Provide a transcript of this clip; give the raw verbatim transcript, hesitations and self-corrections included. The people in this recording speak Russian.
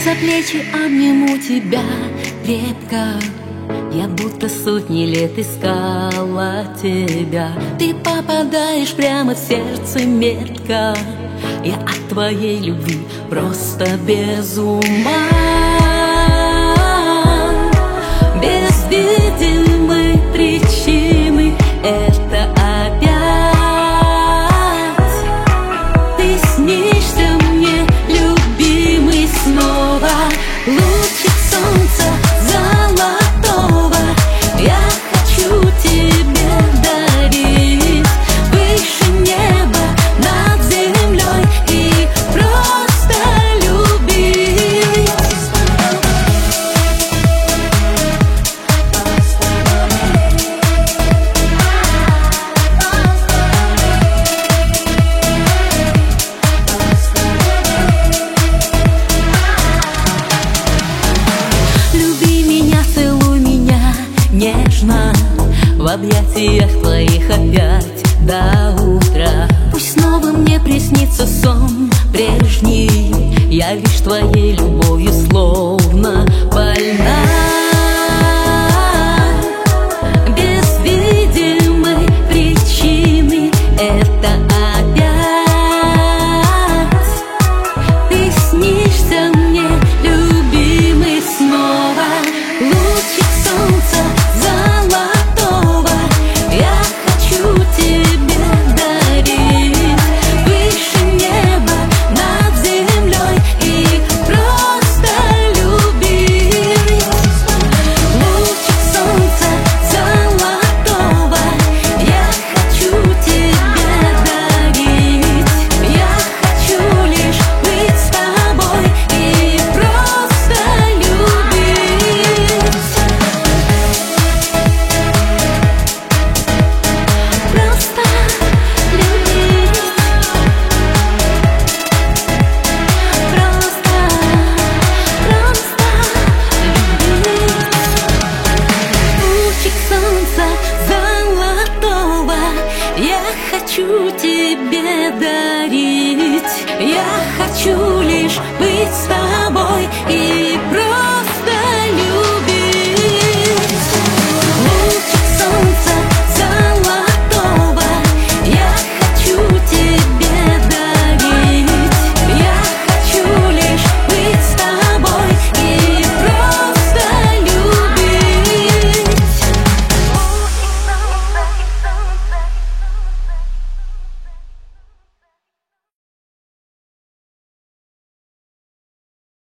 за плечи обниму тебя крепко. Я будто сотни лет искала тебя. Ты попадаешь прямо в сердце метко. Я от твоей любви просто без ума. Без видимой причины это опять. Ты снишься мне, любимый, снова. Лучик солнца золотого я хочу тебе дарить. Выше неба, над землей, и просто любить. Люби меня, целуй меня нежно, в объятиях твоих опять до утра. Пусть снова мне приснится сон прежний, я лишь твоей любовью словно больна. Без видимой причины это опять. Ты снишься мне, любимый, снова. Лучик солнца золотого я хочу тебе дарить. Выше неба, над землей, и просто любить. Лучик солнца золотого я хочу тебе дарить. Я хочу лишь быть с тобой и просто любить. Просто любить. Просто, просто любить. Лучик солнца золотого я хочу тебе дарить. Я хочу лишь быть с тобой.